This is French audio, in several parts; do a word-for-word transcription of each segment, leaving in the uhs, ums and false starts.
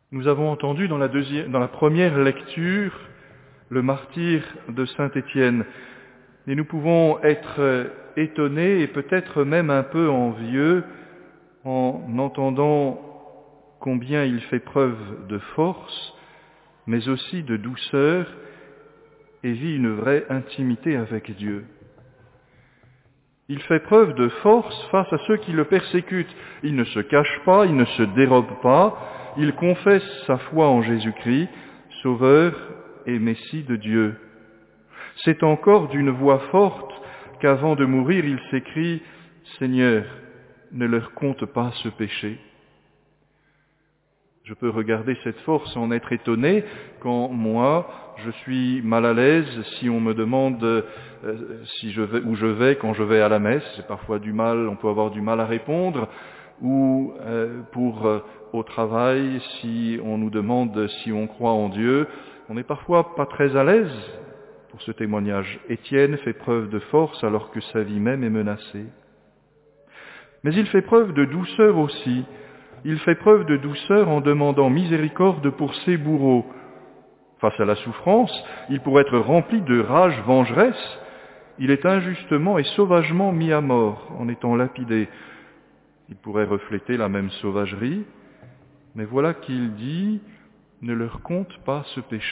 Nous avons entendu dans la, deuxième, dans la première lecture le martyre de saint Étienne. Et nous pouvons être étonnés et peut-être même un peu envieux en entendant combien il fait preuve de force, mais aussi de douceur, et vit une vraie intimité avec Dieu. Il fait preuve de force face à ceux qui le persécutent. Il ne se cache pas, il ne se dérobe pas, il confesse sa foi en Jésus-Christ, Sauveur et Messie de Dieu. C'est encore d'une voix forte qu'avant de mourir, il s'écrie « Seigneur, ne leur compte pas ce péché ». Je peux regarder cette force en être étonné quand moi, je suis mal à l'aise si on me demande euh, si je vais, où je vais quand je vais à la messe. C'est parfois du mal, on peut avoir du mal à répondre. Ou euh, pour euh, au travail, si on nous demande si on croit en Dieu, on n'est parfois pas très à l'aise pour ce témoignage. Étienne fait preuve de force alors que sa vie même est menacée. Mais il fait preuve de douceur aussi. Il fait preuve de douceur en demandant miséricorde pour ses bourreaux. Face à la souffrance, il pourrait être rempli de rage vengeresse. Il est injustement et sauvagement mis à mort en étant lapidé. Il pourrait refléter la même sauvagerie, mais voilà qu'il dit « ne leur compte pas ce péché ».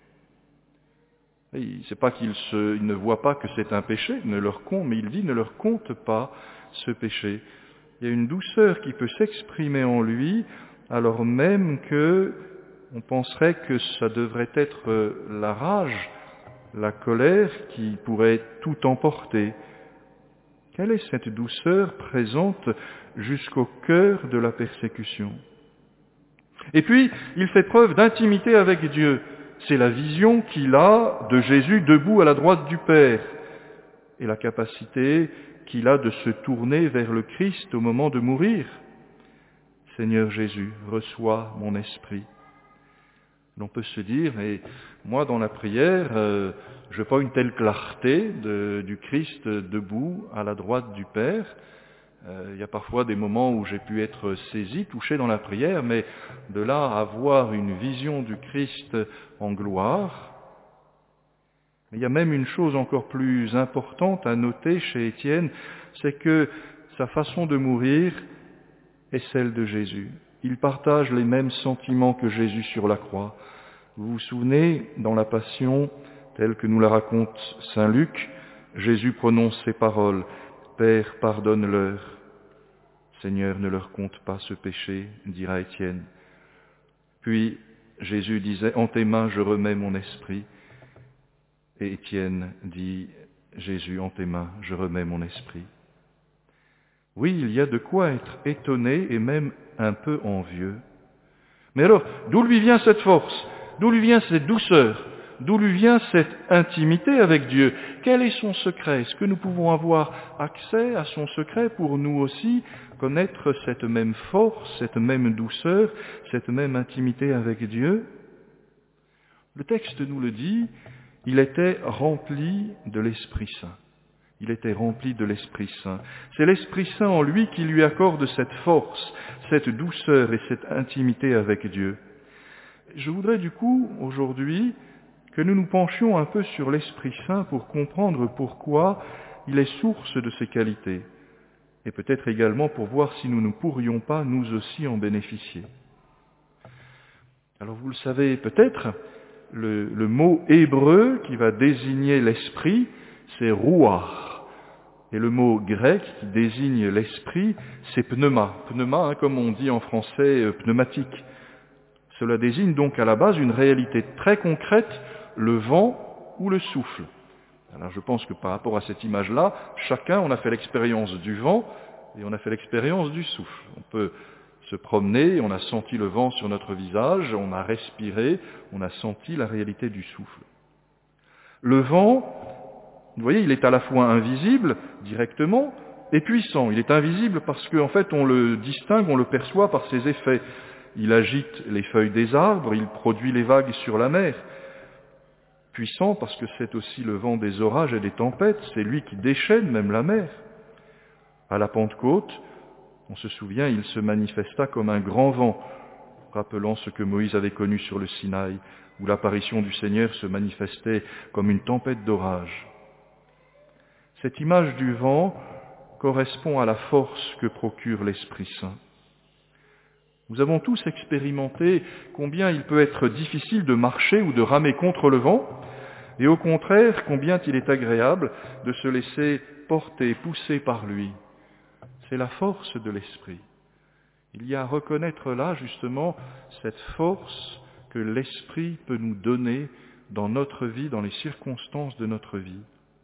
C'est pas qu'il se, il ne voit pas que c'est un péché, ne leur compte, mais il dit « ne leur compte pas ce péché ». Il y a une douceur qui peut s'exprimer en lui, alors même que on penserait que ça devrait être la rage, la colère qui pourrait tout emporter. Quelle est cette douceur présente jusqu'au cœur de la persécution? Et puis, il fait preuve d'intimité avec Dieu. C'est la vision qu'il a de Jésus debout à la droite du Père et la capacité qu'il a de se tourner vers le Christ au moment de mourir. Seigneur Jésus, reçois mon esprit. On peut se dire, et moi dans la prière, euh, je n'ai pas une telle clarté de, du Christ debout à la droite du Père. Euh, il y a parfois des moments où j'ai pu être saisi, touché dans la prière, mais de là à avoir une vision du Christ en gloire. Mais il y a même une chose encore plus importante à noter chez Étienne, c'est que sa façon de mourir est celle de Jésus. Il partage les mêmes sentiments que Jésus sur la croix. Vous vous souvenez, dans la Passion, telle que nous la raconte saint Luc, Jésus prononce ces paroles, « Père, pardonne-leur. Seigneur, ne leur compte pas ce péché, dira Étienne. » Puis Jésus disait, « En tes mains je remets mon esprit. » Et Étienne dit, « Jésus, en tes mains je remets mon esprit. » Oui, il y a de quoi être étonné et même un peu envieux. Mais alors, d'où lui vient cette force? D'où lui vient cette douceur? D'où lui vient cette intimité avec Dieu? Quel est son secret? Est-ce que nous pouvons avoir accès à son secret pour nous aussi connaître cette même force, cette même douceur, cette même intimité avec Dieu? Le texte nous le dit, il était rempli de l'Esprit Saint. Il était rempli de l'Esprit Saint. C'est l'Esprit Saint en lui qui lui accorde cette force, cette douceur et cette intimité avec Dieu. Je voudrais du coup, aujourd'hui, que nous nous penchions un peu sur l'Esprit Saint pour comprendre pourquoi il est source de ces qualités, et peut-être également pour voir si nous ne pourrions pas nous aussi en bénéficier. Alors vous le savez peut-être, le, le mot hébreu qui va désigner l'Esprit, c'est ruach. Et le mot grec qui désigne l'Esprit, c'est pneuma. Pneuma, hein, comme on dit en français, euh, pneumatique. Cela désigne donc à la base une réalité très concrète, le vent ou le souffle. Alors je pense que par rapport à cette image-là, chacun, on a fait l'expérience du vent et on a fait l'expérience du souffle. On peut se promener, on a senti le vent sur notre visage, on a respiré, on a senti la réalité du souffle. Le vent, vous voyez, il est à la fois invisible directement et puissant. Il est invisible parce qu'en fait on le distingue, on le perçoit par ses effets. Il agite les feuilles des arbres, il produit les vagues sur la mer. Puissant parce que c'est aussi le vent des orages et des tempêtes, c'est lui qui déchaîne même la mer. À la Pentecôte, on se souvient, il se manifesta comme un grand vent, rappelant ce que Moïse avait connu sur le Sinaï, où l'apparition du Seigneur se manifestait comme une tempête d'orage. Cette image du vent correspond à la force que procure l'Esprit Saint. Nous avons tous expérimenté combien il peut être difficile de marcher ou de ramer contre le vent, et au contraire, combien il est agréable de se laisser porter, pousser par lui. C'est la force de l'Esprit. Il y a à reconnaître là, justement, cette force que l'Esprit peut nous donner dans notre vie, dans les circonstances de notre vie.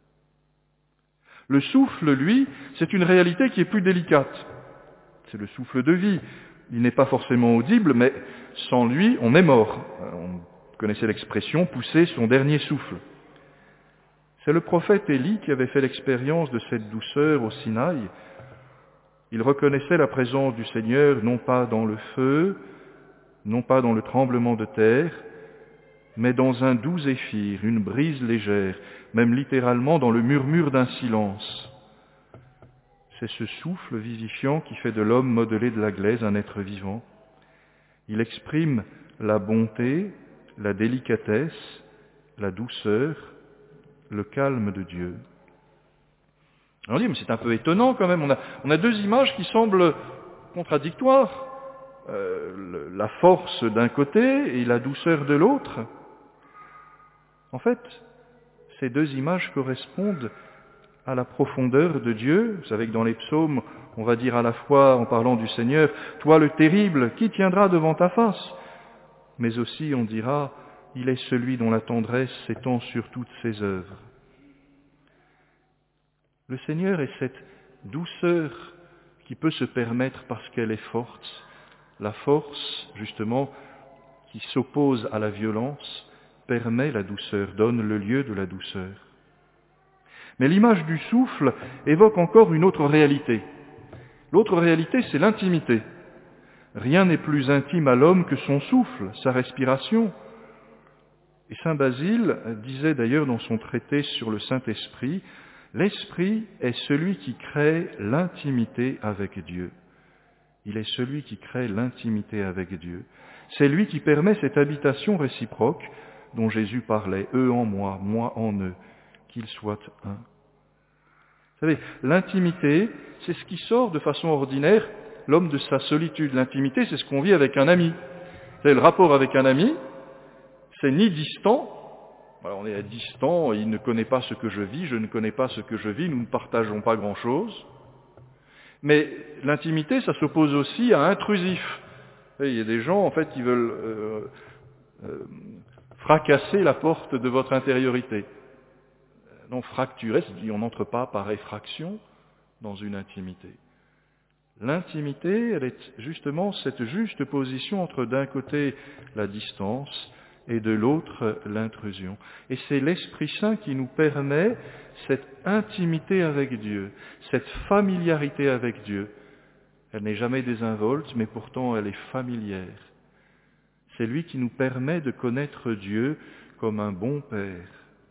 Le souffle, lui, c'est une réalité qui est plus délicate. C'est le souffle de vie. Il n'est pas forcément audible, mais sans lui, on est mort. On connaissait l'expression « pousser son dernier souffle ». C'est le prophète Élie qui avait fait l'expérience de cette douceur au Sinaï. Il reconnaissait la présence du Seigneur non pas dans le feu, non pas dans le tremblement de terre, mais dans un doux zéphyr, une brise légère, même littéralement dans le murmure d'un silence. C'est ce souffle vivifiant qui fait de l'homme modelé de la glaise un être vivant. Il exprime la bonté, la délicatesse, la douceur, le calme de Dieu. On dit, mais c'est un peu étonnant quand même, on a, on a deux images qui semblent contradictoires. Euh, le, la force d'un côté et la douceur de l'autre. En fait, ces deux images correspondent à la profondeur de Dieu. Vous savez que dans les psaumes, on va dire à la fois, en parlant du Seigneur, « Toi le terrible, qui tiendra devant ta face ?» Mais aussi on dira, « Il est celui dont la tendresse s'étend sur toutes ses œuvres. » Le Seigneur est cette douceur qui peut se permettre parce qu'elle est forte, la force, justement, qui s'oppose à la violence, permet la douceur, donne le lieu de la douceur. Mais l'image du souffle évoque encore une autre réalité. L'autre réalité, c'est l'intimité. Rien n'est plus intime à l'homme que son souffle, sa respiration. Et saint Basile disait d'ailleurs dans son traité sur le Saint-Esprit, « L'Esprit est celui qui crée l'intimité avec Dieu. » Il est celui qui crée l'intimité avec Dieu. C'est lui qui permet cette habitation réciproque dont Jésus parlait, eux en moi, moi en eux, qu'ils soient un. Vous savez, l'intimité, c'est ce qui sort de façon ordinaire l'homme de sa solitude. L'intimité, c'est ce qu'on vit avec un ami. Vous savez, le rapport avec un ami, c'est ni distant, alors on est distant, il ne connaît pas ce que je vis, je ne connais pas ce que je vis, nous ne partageons pas grand-chose. Mais l'intimité, ça s'oppose aussi à intrusif. Il y a des gens, en fait, qui veulent euh, euh, fracasser la porte de votre intériorité. Non, fracturer, c'est-à-dire on n'entre pas par effraction dans une intimité. L'intimité, elle est justement cette juste position entre d'un côté la distance et de l'autre l'intrusion. Et c'est l'Esprit Saint qui nous permet cette intimité avec Dieu, cette familiarité avec Dieu. Elle n'est jamais désinvolte, mais pourtant elle est familière. C'est lui qui nous permet de connaître Dieu comme un bon Père.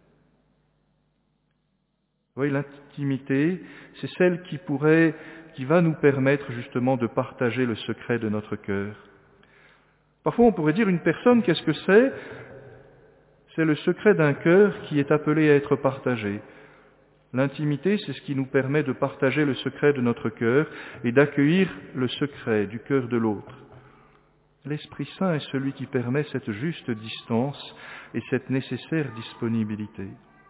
Vous voyez, l'intimité, c'est celle qui pourrait, qui va nous permettre justement de partager le secret de notre cœur. Parfois on pourrait dire une personne, qu'est-ce que c'est ? C'est le secret d'un cœur qui est appelé à être partagé. L'intimité, c'est ce qui nous permet de partager le secret de notre cœur et d'accueillir le secret du cœur de l'autre. L'Esprit Saint est celui qui permet cette juste distance et cette nécessaire disponibilité.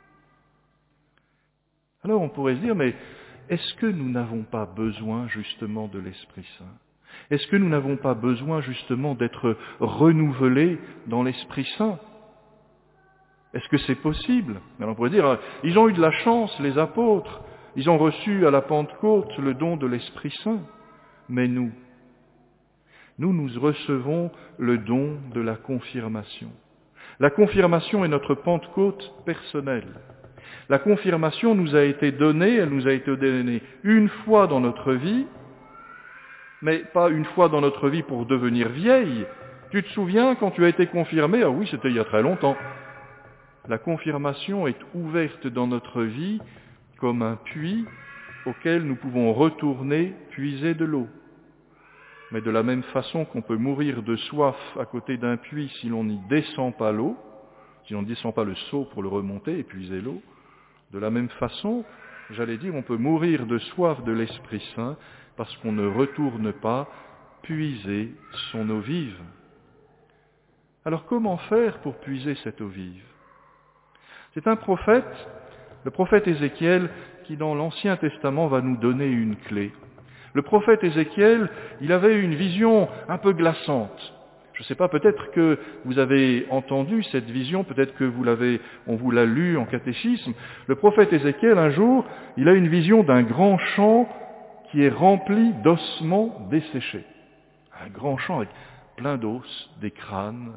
Alors on pourrait se dire, mais est-ce que nous n'avons pas besoin justement de l'Esprit Saint ? Est-ce que nous n'avons pas besoin justement d'être renouvelés dans l'Esprit Saint ? Est-ce que c'est possible ? Alors on pourrait dire, ils ont eu de la chance, les apôtres, ils ont reçu à la Pentecôte le don de l'Esprit Saint. Mais nous, nous, nous recevons le don de la confirmation. La confirmation est notre Pentecôte personnelle. La confirmation nous a été donnée, elle nous a été donnée une fois dans notre vie, mais pas une fois dans notre vie pour devenir vieille. Tu te souviens quand tu as été confirmé ? Ah oui, c'était il y a très longtemps. La confirmation est ouverte dans notre vie comme un puits auquel nous pouvons retourner puiser de l'eau. Mais de la même façon qu'on peut mourir de soif à côté d'un puits si l'on n'y descend pas l'eau, si on ne descend pas le seau pour le remonter et puiser l'eau, de la même façon, j'allais dire, on peut mourir de soif de l'Esprit Saint parce qu'on ne retourne pas puiser son eau vive. Alors comment faire pour puiser cette eau vive? C'est un prophète, le prophète Ézéchiel, qui dans l'Ancien Testament va nous donner une clé. Le prophète Ézéchiel, il avait une vision un peu glaçante. Je ne sais pas, peut-être que vous avez entendu cette vision, peut-être que vous l'avez, on vous l'a lu en catéchisme. Le prophète Ézéchiel, un jour, il a une vision d'un grand champ qui est rempli d'ossements desséchés. Un grand champ avec plein d'os, des crânes.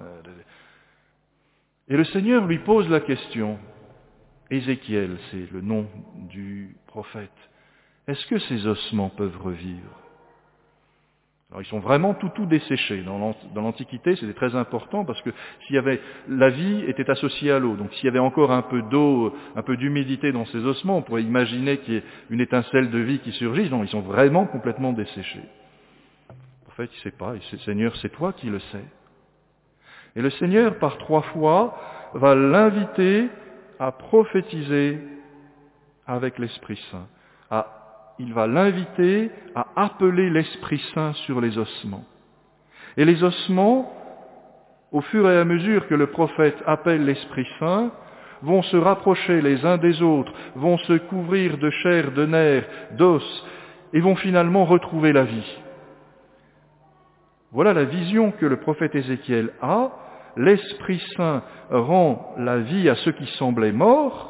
Et le Seigneur lui pose la question. Ézéchiel, c'est le nom du prophète. Est-ce que ces ossements peuvent revivre? Alors ils sont vraiment tout tout desséchés. Dans l'Antiquité, c'était très important parce que s'il y avait, la vie était associée à l'eau. Donc s'il y avait encore un peu d'eau, un peu d'humidité dans ces ossements, on pourrait imaginer qu'il y ait une étincelle de vie qui surgisse. Non, ils sont vraiment complètement desséchés. Le prophète, il ne sait pas. Et c'est, Seigneur, c'est toi qui le sais. Et le Seigneur, par trois fois, va l'inviter à prophétiser avec l'Esprit Saint. À, il va l'inviter à appeler l'Esprit Saint sur les ossements. Et les ossements, au fur et à mesure que le prophète appelle l'Esprit Saint, vont se rapprocher les uns des autres, vont se couvrir de chair, de nerfs, d'os, et vont finalement retrouver la vie. Voilà la vision que le prophète Ézéchiel a. L'Esprit Saint rend la vie à ceux qui semblaient morts.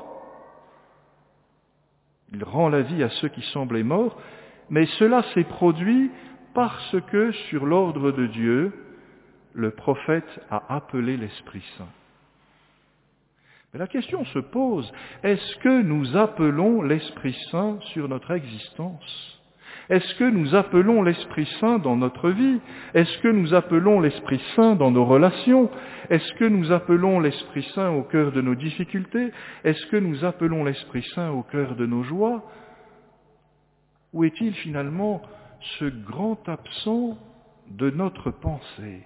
Il rend la vie à ceux qui semblaient morts, mais cela s'est produit parce que, sur l'ordre de Dieu, le prophète a appelé l'Esprit Saint. Mais la question se pose, est-ce que nous appelons l'Esprit Saint sur notre existence ? Est-ce que nous appelons l'Esprit Saint dans notre vie? Est-ce que nous appelons l'Esprit Saint dans nos relations? Est-ce que nous appelons l'Esprit Saint au cœur de nos difficultés? Est-ce que nous appelons l'Esprit Saint au cœur de nos joies? Où est-il finalement ce grand absent de notre pensée?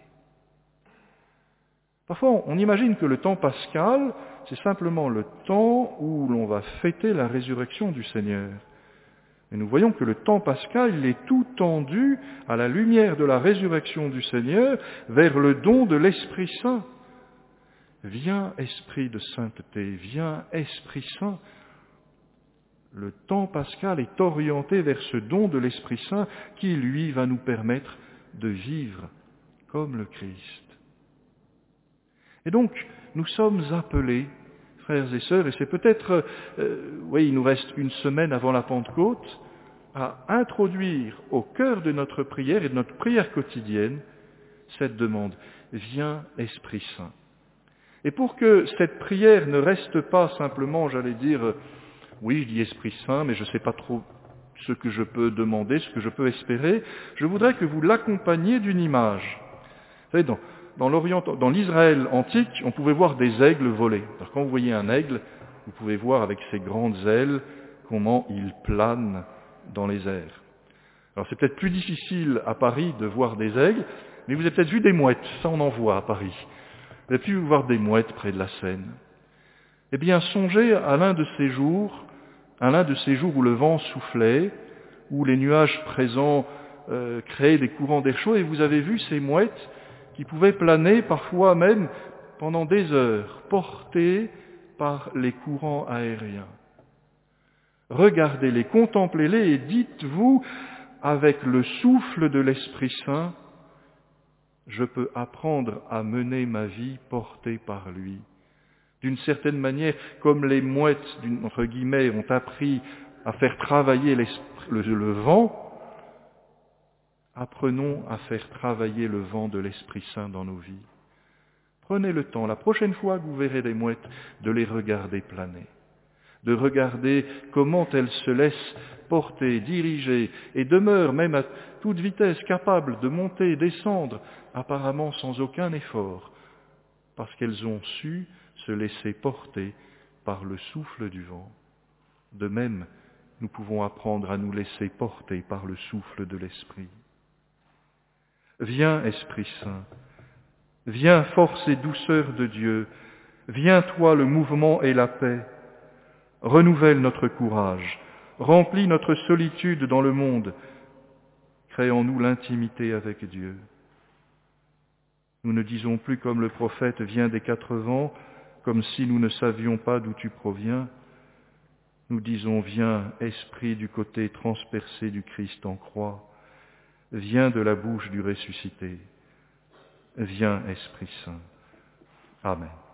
Parfois, on imagine que le temps pascal, c'est simplement le temps où l'on va fêter la résurrection du Seigneur. Et nous voyons que le temps pascal, il est tout tendu à la lumière de la résurrection du Seigneur vers le don de l'Esprit Saint. Viens, Esprit de sainteté, viens, Esprit Saint. Le temps pascal est orienté vers ce don de l'Esprit Saint qui, lui, va nous permettre de vivre comme le Christ. Et donc, nous sommes appelés, frères et sœurs, et c'est peut-être, euh, oui, il nous reste une semaine avant la Pentecôte, à introduire au cœur de notre prière et de notre prière quotidienne cette demande. Viens, Esprit Saint. Et pour que cette prière ne reste pas simplement, j'allais dire, oui, je dis Esprit Saint, mais je ne sais pas trop ce que je peux demander, ce que je peux espérer, je voudrais que vous l'accompagniez d'une image. Vous savez, dans, dans, l'Orient, dans l'Israël antique, on pouvait voir des aigles voler. Alors, quand vous voyez un aigle, vous pouvez voir avec ses grandes ailes comment il plane dans les airs. Alors c'est peut-être plus difficile à Paris de voir des aigles, mais vous avez peut-être vu des mouettes, ça on en voit à Paris. Vous avez pu voir des mouettes près de la Seine. Eh bien, songez à l'un de ces jours, à l'un de ces jours où le vent soufflait, où les nuages présents euh, créaient des courants d'air chaud, et vous avez vu ces mouettes qui pouvaient planer parfois même pendant des heures, portées par les courants aériens. Regardez-les, contemplez-les et dites-vous, avec le souffle de l'Esprit Saint, je peux apprendre à mener ma vie portée par lui. D'une certaine manière, comme les mouettes, entre guillemets, ont appris à faire travailler le, le vent, apprenons à faire travailler le vent de l'Esprit Saint dans nos vies. Prenez le temps, la prochaine fois que vous verrez des mouettes, de les regarder planer, de regarder comment elles se laissent porter, diriger, et demeurent même à toute vitesse capables de monter et descendre, apparemment sans aucun effort, parce qu'elles ont su se laisser porter par le souffle du vent. De même, nous pouvons apprendre à nous laisser porter par le souffle de l'Esprit. Viens, Esprit Saint. Viens, force et douceur de Dieu. Viens, toi, le mouvement et la paix. Renouvelle notre courage. Remplis notre solitude dans le monde. Crée en nous l'intimité avec Dieu. Nous ne disons plus comme le prophète, viens des quatre vents, comme si nous ne savions pas d'où tu proviens. Nous disons, viens, Esprit du côté transpercé du Christ en croix. Viens de la bouche du ressuscité. Viens, Esprit Saint. Amen.